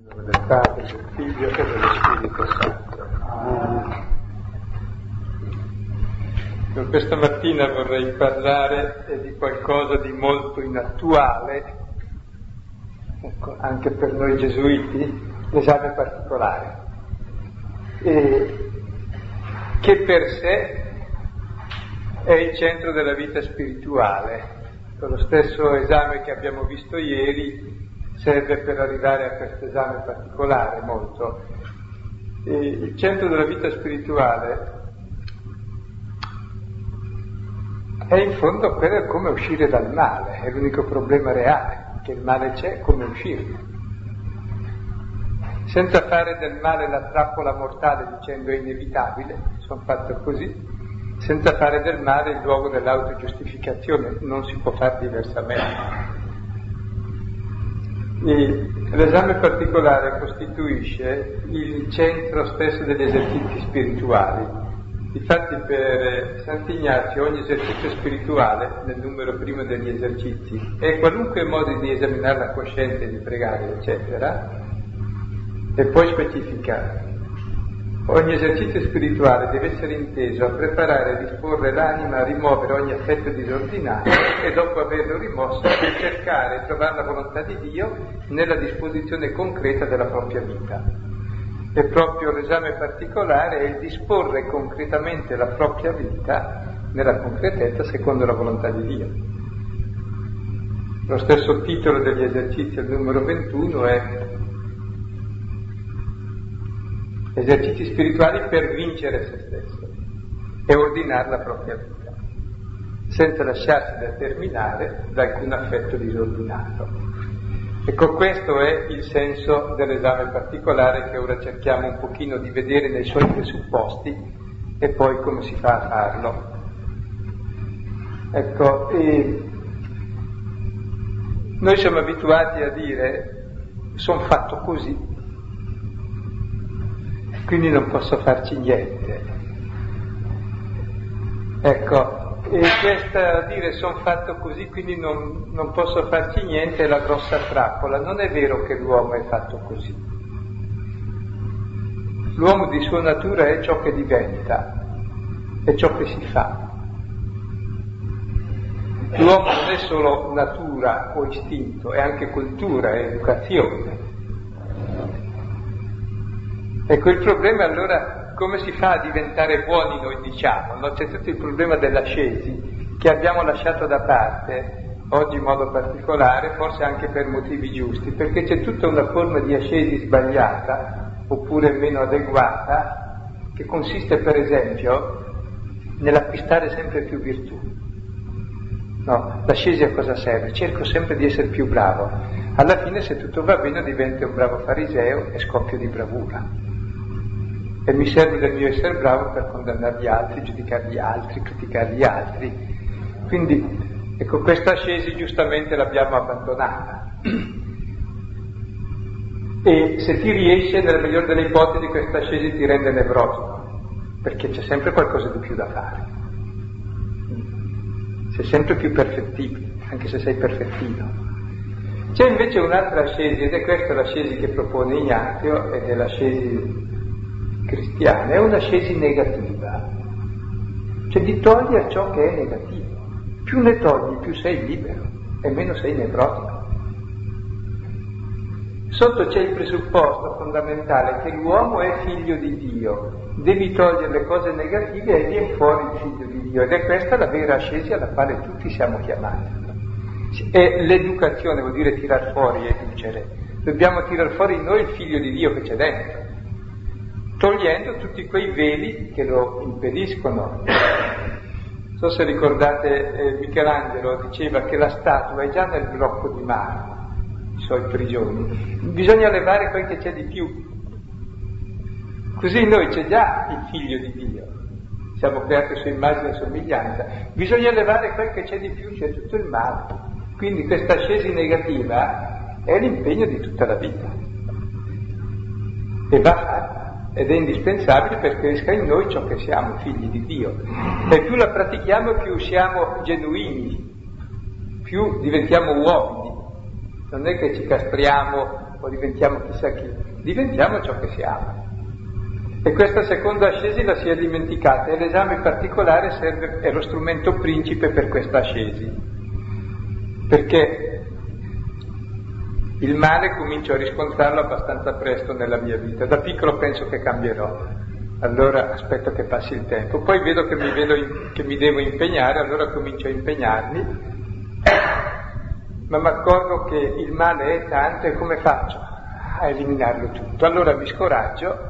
nome del Padre, del Figlio e dello Spirito Santo. Per questa mattina vorrei parlare di qualcosa di molto inattuale, ecco, anche per noi gesuiti, l'esame particolare, che per sé è il centro della vita spirituale. Lo stesso esame che abbiamo visto ieri serve per arrivare a questo esame particolare molto. Il centro della vita spirituale è in fondo per come uscire dal male, è l'unico problema reale, che il male c'è, come uscirne. Senza fare del male la trappola mortale dicendo è inevitabile, sono fatto così, senza fare del male il luogo dell'autogiustificazione, non si può fare diversamente. L'esame particolare costituisce il centro stesso degli esercizi spirituali. Infatti per Sant'Ignazio ogni esercizio spirituale, nel numero primo degli esercizi, è qualunque modo di esaminare la coscienza, di pregare, eccetera, e poi specifica: ogni esercizio spirituale deve essere inteso a preparare e disporre l'anima a rimuovere ogni affetto disordinato e dopo averlo rimosso a cercare e trovare la volontà di Dio nella disposizione concreta della propria vita. E proprio l'esame particolare è il disporre concretamente la propria vita nella concretezza secondo la volontà di Dio. Lo stesso titolo degli esercizi al numero 21 è esercizi spirituali per vincere se stesso e ordinare la propria vita, senza lasciarsi determinare da alcun affetto disordinato. Ecco, questo è il senso dell'esame particolare che ora cerchiamo un pochino di vedere nei suoi presupposti e poi come si fa a farlo. Ecco, noi siamo abituati a dire sono fatto così, quindi non posso farci niente. Ecco, e questa dire sono fatto così, quindi non posso farci niente, è la grossa trappola. Non è vero che l'uomo è fatto così. L'uomo di sua natura è ciò che diventa, è ciò che si fa. L'uomo non è solo natura o istinto, è anche cultura, è educazione. Ecco, il problema allora come si fa a diventare buoni, noi diciamo, no? C'è tutto il problema dell'ascesi che abbiamo lasciato da parte oggi in modo particolare, forse anche per motivi giusti, perché c'è tutta una forma di ascesi sbagliata oppure meno adeguata che consiste per esempio nell'acquistare sempre più virtù. No, l'ascesi a cosa serve? Cerco sempre di essere più bravo. Alla fine, se tutto va bene, divento un bravo fariseo e scoppio di bravura. E mi serve del mio essere bravo per condannare gli altri, giudicare gli altri, criticare gli altri. Quindi, ecco, questa ascesi giustamente l'abbiamo abbandonata. E se ti riesce, nella migliore delle ipotesi, questa ascesi ti rende nevrotico, perché c'è sempre qualcosa di più da fare. Sei sempre più perfettibile, anche se sei perfettino. C'è invece un'altra ascesi, ed è questa l'ascesi che propone Ignazio, ed è l'ascesi cristiana, è un'ascesi negativa, cioè di togliere ciò che è negativo. Più ne togli, più sei libero e meno sei nevrotico. Sotto c'è il presupposto fondamentale che l'uomo è figlio di Dio, devi togliere le cose negative e viene fuori il figlio di Dio, ed è questa la vera ascesi alla quale tutti siamo chiamati. E l'educazione vuol dire tirar fuori, educere. Dobbiamo tirar fuori in noi il figlio di Dio che c'è dentro, togliendo tutti quei veli che lo impediscono. Non so se ricordate, Michelangelo diceva che la statua è già nel blocco di marmo, i suoi prigioni, bisogna levare quel che c'è di più. Così noi c'è già il figlio di Dio, siamo creati su immagine e somiglianza, bisogna levare quel che c'è di più, c'è tutto il male. Quindi questa ascesi negativa è l'impegno di tutta la vita e va fatta. Ed è indispensabile perché esca in noi ciò che siamo, figli di Dio. E più la pratichiamo, più siamo genuini, più diventiamo uomini. Non è che ci castriamo o diventiamo chissà chi, diventiamo ciò che siamo. E questa seconda ascesi la si è dimenticata, e l'esame particolare è lo strumento principe per questa ascesi, perché il male comincio a riscontrarlo abbastanza presto nella mia vita. Da piccolo penso che cambierò, allora aspetto che passi il tempo, poi vedo che mi devo impegnare, allora comincio a impegnarmi, ma mi accorgo che il male è tanto, e come faccio a eliminarlo tutto? Allora mi scoraggio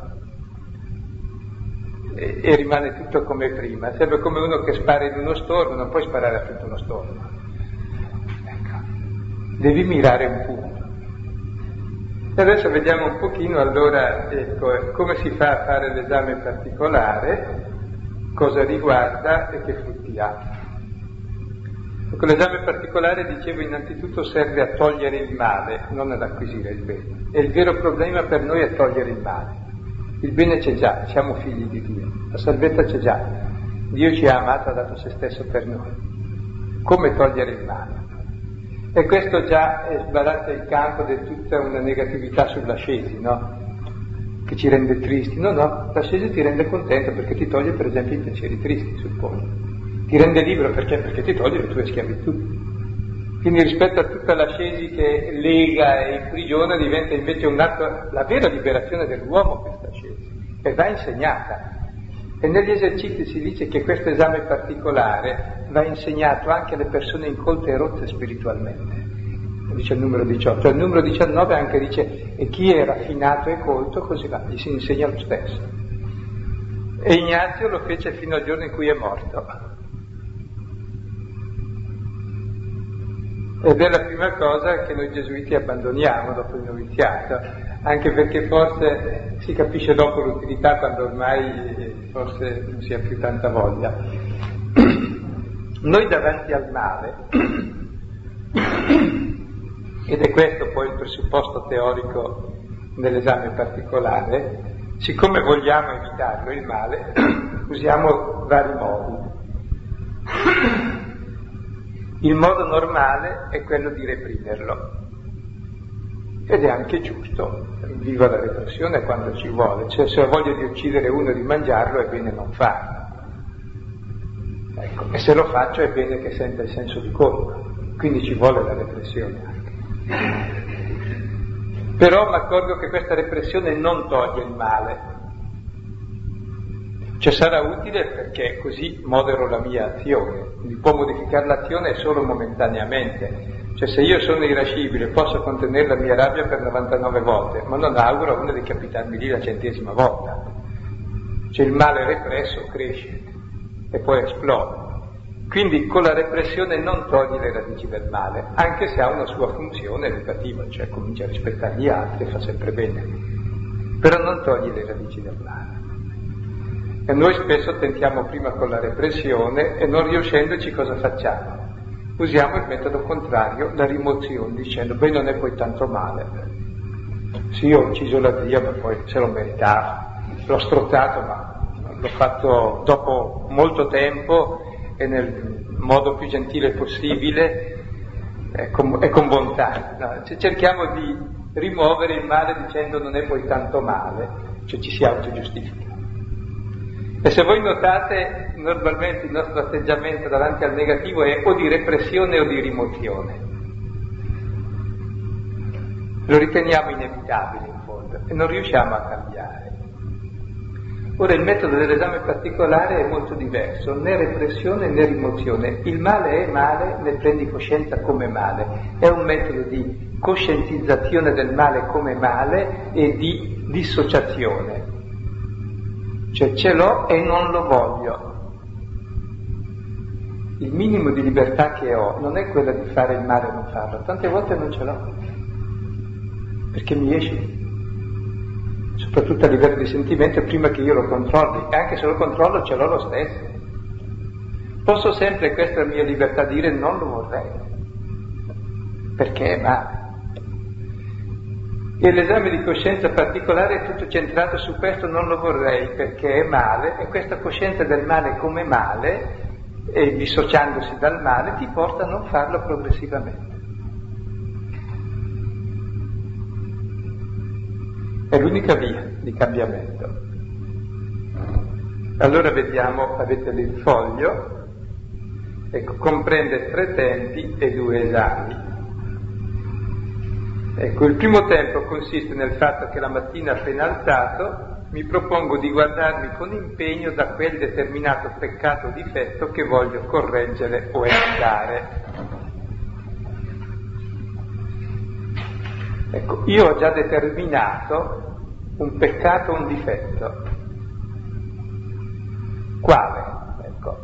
e rimane tutto come prima. Sembra come uno che spara in uno stormo, non puoi sparare a tutto uno stormo, ecco. Devi mirare un punto. E adesso vediamo un pochino allora, ecco, come si fa a fare l'esame particolare, cosa riguarda e che frutti ha. Ecco, l'esame particolare, dicevo, innanzitutto serve a togliere il male, non ad acquisire il bene. E il vero problema per noi è togliere il male. Il bene c'è già, siamo figli di Dio, la salvezza c'è già. Dio ci ha amato, ha dato se stesso per noi. Come togliere il male? E questo già sbarazza il campo di tutta una negatività sull'ascesi, no? Che ci rende tristi. No, l'ascesi ti rende contento perché ti toglie per esempio i pensieri tristi, suppongo. Ti rende libero perché ti toglie le tue schiavitù. Quindi rispetto a tutta l'ascesi che lega e imprigiona, diventa invece un atto, la vera liberazione dell'uomo questa ascesi, e va insegnata. E negli esercizi si dice che questo esame particolare va insegnato anche alle persone incolte e rotte spiritualmente. Dice il numero 18. Il numero 19 anche dice, e chi è raffinato e colto, così va, gli si insegna lo stesso. E Ignazio lo fece fino al giorno in cui è morto. Ed è la prima cosa che noi gesuiti abbandoniamo dopo il noviziato, anche perché forse si capisce dopo l'utilità, quando ormai forse non si ha più tanta voglia. Noi davanti al male, ed è questo poi il presupposto teorico dell'esame particolare, siccome vogliamo evitarlo il male, usiamo vari modi. Il modo normale è quello di reprimerlo, ed è anche giusto. Viva la repressione quando ci vuole, cioè se ho voglia di uccidere uno e di mangiarlo è bene non farlo, ecco. E se lo faccio è bene che senta il senso di colpa, quindi ci vuole la repressione anche. Però mi accorgo che questa repressione non toglie il male, cioè sarà utile perché così modero la mia azione. Quindi può modificare l'azione solo momentaneamente. Cioè se io sono irascibile posso contenere la mia rabbia per 99 volte, ma non auguro a uno di capitarmi lì la 100ª volta. Cioè il male represso cresce e poi esplode. Quindi con la repressione non togli le radici del male, anche se ha una sua funzione educativa, cioè comincia a rispettare gli altri e fa sempre bene. Però non togli le radici del male. E noi spesso tentiamo prima con la repressione e non riuscendoci cosa facciamo? Usiamo il metodo contrario, la rimozione, dicendo, beh, non è poi tanto male. Sì, ho ucciso la zia, ma poi se lo meritava. L'ho strozzato, ma l'ho fatto dopo molto tempo e nel modo più gentile possibile e con bontà. No, cerchiamo di rimuovere il male dicendo non è poi tanto male, cioè ci si autogiustifica. E se voi notate, normalmente il nostro atteggiamento davanti al negativo è o di repressione o di rimozione. Lo riteniamo inevitabile in fondo e non riusciamo a cambiare. Ora il metodo dell'esame particolare è molto diverso, né repressione né rimozione. Il male è male, ne prendi coscienza come male. È un metodo di coscientizzazione del male come male e di dissociazione. Cioè ce l'ho e non lo voglio. Il minimo di libertà che ho non è quella di fare il male o non farlo, tante volte non ce l'ho, perché mi esce, soprattutto a livello di sentimento, prima che io lo controlli, e anche se lo controllo ce l'ho lo stesso. Posso sempre, questa è la mia libertà, dire non lo vorrei, perché è male. E l'esame di coscienza particolare è tutto centrato su questo non lo vorrei perché è male, e questa coscienza del male come male, e dissociandosi dal male, ti porta a non farlo progressivamente. È l'unica via di cambiamento. Allora vediamo, avete lì il foglio, ecco, comprende 3 tempi e 2 esami. Ecco, il primo tempo consiste nel fatto che la mattina appena alzato mi propongo di guardarmi con impegno da quel determinato peccato o difetto che voglio correggere o evitare. Ecco, io ho già determinato un peccato o un difetto. Quale? Ecco.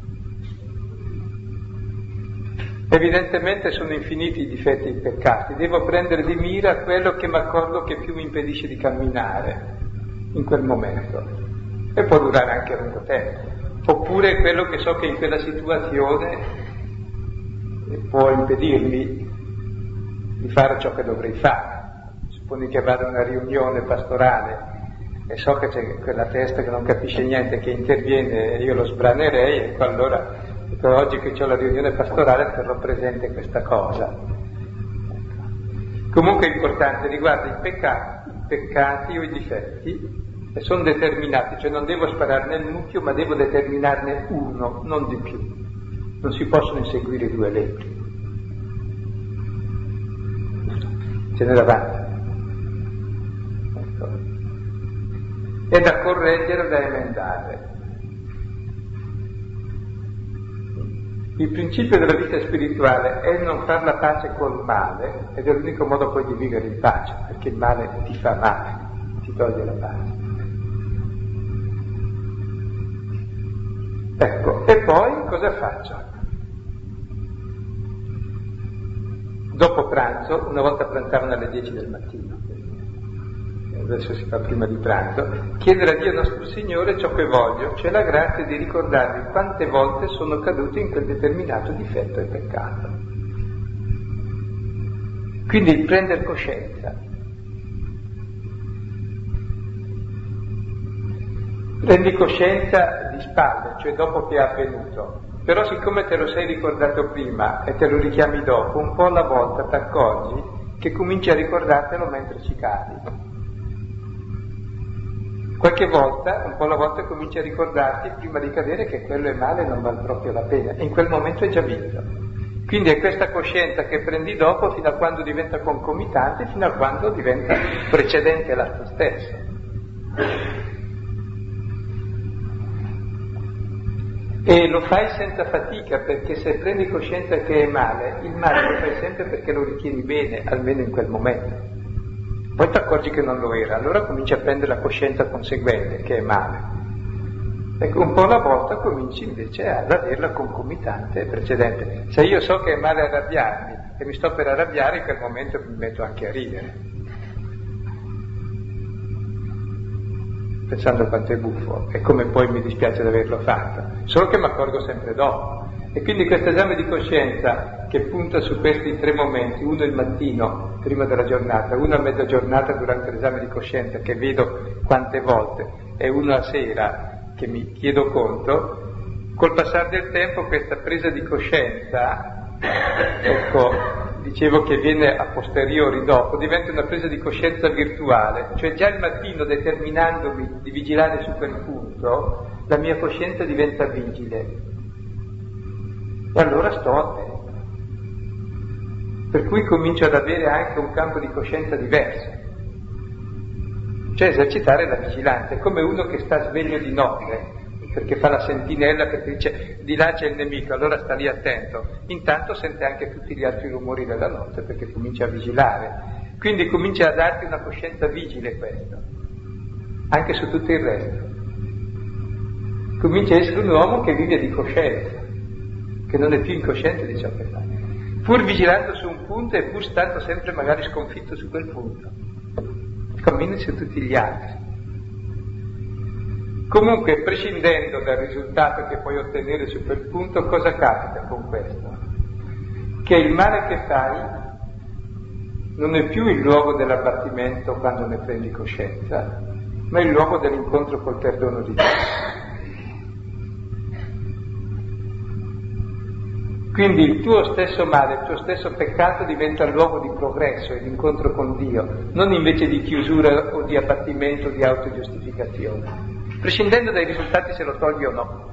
Evidentemente sono infiniti i difetti e i peccati, devo prendere di mira quello che mi accorgo che più mi impedisce di camminare in quel momento, e può durare anche a lungo tempo, oppure quello che so che in quella situazione può impedirmi di fare ciò che dovrei fare. Supponi che vado a una riunione pastorale e so che c'è quella testa che non capisce niente che interviene e io lo sbranerei, ecco allora oggi che ho la riunione pastorale terrò presente questa cosa. Comunque è importante, riguarda i peccati o i difetti, e sono determinati, cioè non devo sparare nel mucchio, ma devo determinarne uno, non di più. Non si possono inseguire 2 lepri. Ce n'è davanti. Ecco. È da correggere, da emendare. Il principio della vita spirituale è non far la pace col male, ed è l'unico modo poi di vivere in pace, perché il male ti fa male, ti toglie la pace. Ecco, e poi cosa faccio? Dopo pranzo, una volta pranzavano alle 10 del mattino, adesso si fa prima di pranzo, chiedere a Dio nostro Signore ciò che voglio, cioè la grazia di ricordarmi quante volte sono caduto in quel determinato difetto e peccato. Quindi il prendere coscienza. Prendi coscienza di spalle, cioè dopo che è avvenuto, però siccome te lo sei ricordato prima e te lo richiami dopo, un po' alla volta ti accorgi che cominci a ricordartelo mentre ci cadi. Qualche volta, un po' alla volta cominci a ricordarti prima di cadere che quello è male e non vale proprio la pena, e in quel momento è già vinto. Quindi è questa coscienza che prendi dopo fino a quando diventa concomitante, fino a quando diventa precedente all'atto stesso. E lo fai senza fatica, perché se prendi coscienza che è male, il male lo fai sempre perché lo richiedi bene, almeno in quel momento. Poi ti accorgi che non lo era, allora cominci a prendere la coscienza conseguente, che è male. Ecco, un po' alla volta cominci invece ad averla concomitante e precedente. Se io so che è male arrabbiarmi e mi sto per arrabbiare, in quel momento mi metto anche a ridere, pensando quanto è buffo e come poi mi dispiace di averlo fatto, solo che mi accorgo sempre dopo. E quindi questo esame di coscienza che punta su questi 3 momenti, uno il mattino prima della giornata, uno a mezza giornata durante l'esame di coscienza che vedo quante volte e uno a sera che mi chiedo conto, col passare del tempo questa presa di coscienza, ecco, dicevo che viene a posteriori dopo, diventa una presa di coscienza virtuale, cioè già il mattino determinandomi di vigilare su quel punto, la mia coscienza diventa vigile. E allora sto attento. Per cui comincio ad avere anche un campo di coscienza diverso. Cioè esercitare la vigilanza. È come uno che sta sveglio di notte, perché fa la sentinella, perché dice di là c'è il nemico, allora sta lì attento. Intanto sente anche tutti gli altri rumori della notte, perché comincia a vigilare. Quindi comincia a darti una coscienza vigile questo, anche su tutto il resto. Comincia a essere un uomo che vive di coscienza, che non è più incosciente di ciò che fa, pur vigilando su un punto e pur stando sempre magari sconfitto su quel punto, cammina su tutti gli altri. Comunque, prescindendo dal risultato che puoi ottenere su quel punto, cosa capita con questo? Che il male che fai non è più il luogo dell'abbattimento quando ne prendi coscienza, ma è il luogo dell'incontro col perdono di Dio. Quindi il tuo stesso male, il tuo stesso peccato diventa luogo di progresso e di incontro con Dio, non invece di chiusura o di abbattimento o di autogiustificazione, prescindendo dai risultati se lo togli o no.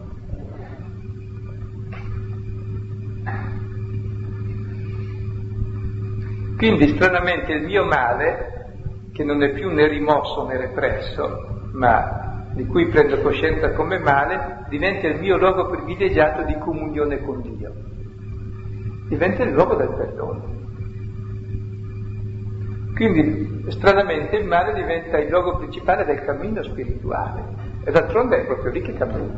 Quindi stranamente il mio male, che non è più né rimosso né represso, ma di cui prendo coscienza come male, diventa il mio luogo privilegiato di comunione con Dio. Diventa il luogo del perdono. Quindi, stranamente, il male diventa il luogo principale del cammino spirituale. E d'altronde è proprio lì che cammino.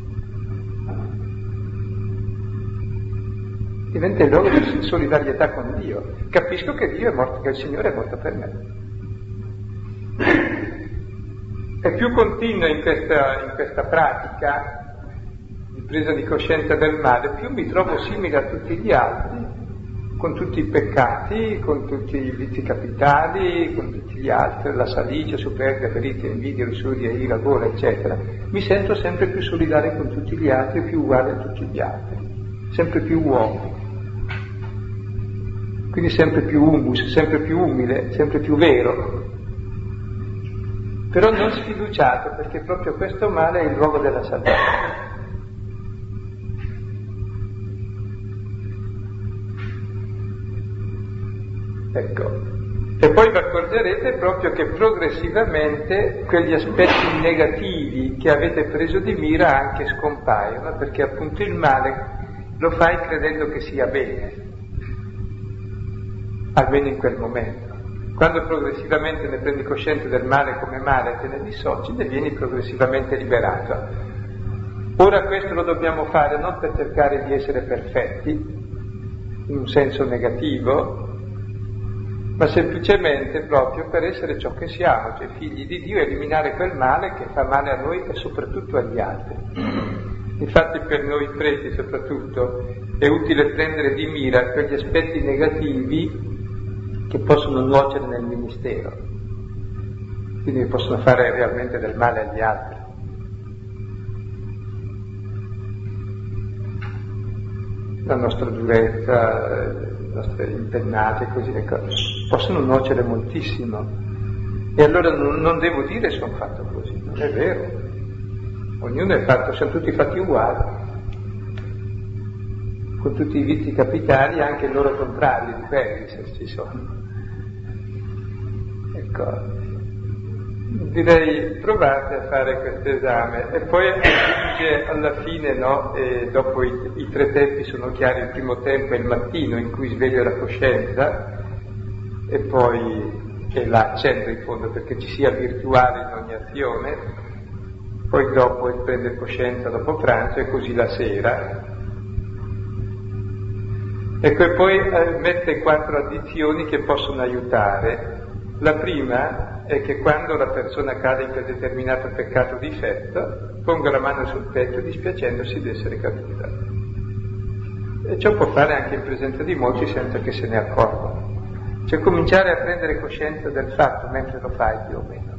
Diventa il luogo di solidarietà con Dio. Capisco che Dio è morto, che il Signore è morto per me. E più continuo in questa pratica di presa di coscienza del male, più mi trovo simile a tutti gli altri, con tutti i peccati, con tutti i vizi capitali, con tutti gli altri, la salice, superbia, perizia, invidia, lussuria, ira, gola, eccetera. Mi sento sempre più solidale con tutti gli altri, più uguale a tutti gli altri, sempre più uomo. Quindi sempre più humus, sempre più umile, sempre più vero. Però non sfiduciato, perché proprio questo male è il luogo della salvezza. Ecco. E poi vi accorgerete proprio che progressivamente quegli aspetti negativi che avete preso di mira anche scompaiono, perché appunto il male lo fai credendo che sia bene, almeno in quel momento. Quando progressivamente ne prendi coscienza del male come male e te ne dissoci, ne vieni progressivamente liberato. Ora questo lo dobbiamo fare non per cercare di essere perfetti, in un senso negativo, ma semplicemente proprio per essere ciò che siamo, cioè figli di Dio, eliminare quel male che fa male a noi e soprattutto agli altri. Infatti per noi preti soprattutto è utile prendere di mira quegli aspetti negativi che possono nuocere nel ministero, quindi possono fare realmente del male agli altri. La nostra durezza, le nostre impennate, così, ecco, possono nuocere moltissimo. E allora non devo dire sono fatto così, non è vero. Ognuno è fatto, siamo tutti fatti uguali, con tutti i vizi capitali, anche i loro contrari, di quelli, se ci sono. Ecco, direi provate a fare questo esame e poi aggiunge alla fine, no? E dopo i tre tempi sono chiari, il primo tempo è il mattino in cui sveglio la coscienza e poi che la accendo in fondo perché ci sia virtuale in ogni azione, poi dopo il prende coscienza dopo pranzo e così la sera. Ecco, e poi mette 4 addizioni che possono aiutare. La prima è che quando la persona cade in quel determinato peccato difetto, ponga la mano sul petto dispiacendosi di essere caduta. E ciò può fare anche in presenza di molti senza che se ne accorgano. Cioè cominciare a prendere coscienza del fatto mentre lo fai più o meno.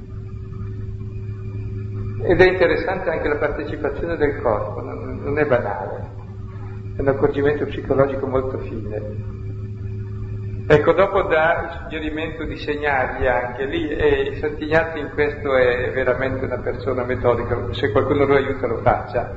Ed è interessante anche la partecipazione del corpo, non è banale, è un accorgimento psicologico molto fine. Ecco, dopo dà il suggerimento di segnarli anche lì, e Sant'Ignazio in questo è veramente una persona metodica, se qualcuno lo aiuta lo faccia.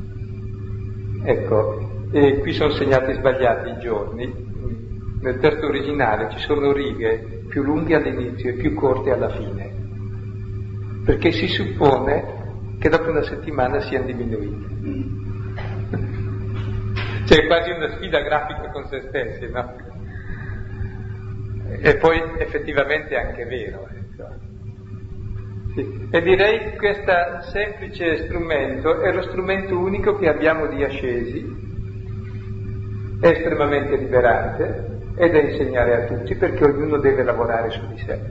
Ecco, e qui sono segnati sbagliati i giorni. Nel testo originale ci sono righe più lunghe all'inizio e più corte alla fine, perché si suppone che dopo una settimana siano diminuite. Cioè è quasi una sfida grafica con se stessi, no? E poi effettivamente è anche vero. Sì. E direi che questo semplice strumento è lo strumento unico che abbiamo di ascesi, è estremamente liberante ed è insegnare a tutti perché ognuno deve lavorare su di sé.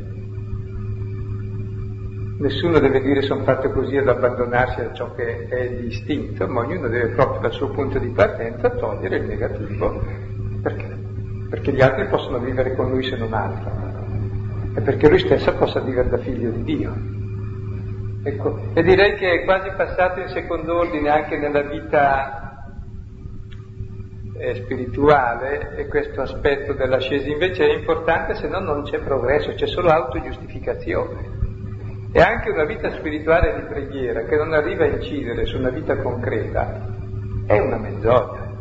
Nessuno deve dire sono fatto così ad abbandonarsi a ciò che è di istinto, ma ognuno deve proprio dal suo punto di partenza togliere il negativo. Perché? Perché gli altri possono vivere con lui se non altro, e perché lui stesso possa vivere da figlio di Dio. Ecco, e direi che è quasi passato in secondo ordine anche nella vita spirituale, e questo aspetto dell'ascesi invece è importante, se no non c'è progresso, c'è solo autogiustificazione. E anche una vita spirituale di preghiera che non arriva a incidere su una vita concreta è una menzogna,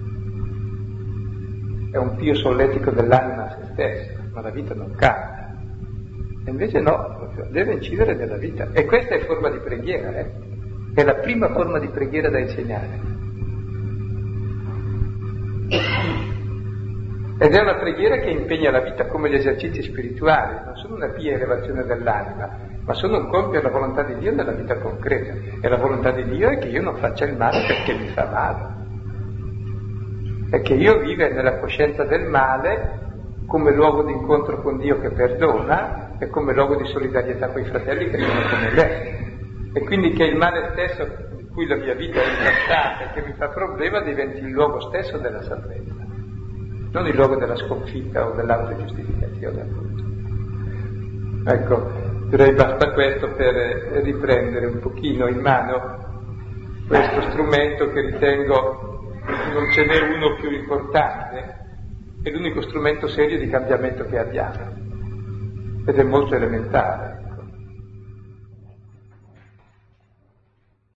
è un pio solletico dell'anima a se stessa, ma la vita non cambia. E invece no, deve incidere nella vita. E questa è forma di preghiera, è la prima forma di preghiera da insegnare. Ed è una preghiera che impegna la vita, come gli esercizi spirituali, non sono una pia elevazione dell'anima, ma sono un compiere la volontà di Dio nella vita concreta. E la volontà di Dio è che io non faccia il male perché mi fa male, è che io viva nella coscienza del male come luogo di incontro con Dio che perdona e come luogo di solidarietà con i fratelli che sono come me. E quindi che il male stesso di cui la mia vita è incastrata e che mi fa problema diventi il luogo stesso della salvezza, non il luogo della sconfitta o dell'autogiustificazione, appunto. Ecco, direi basta questo per riprendere un pochino in mano questo strumento che ritengo non ce n'è uno più importante, è l'unico strumento serio di cambiamento che abbiamo ed è molto elementare.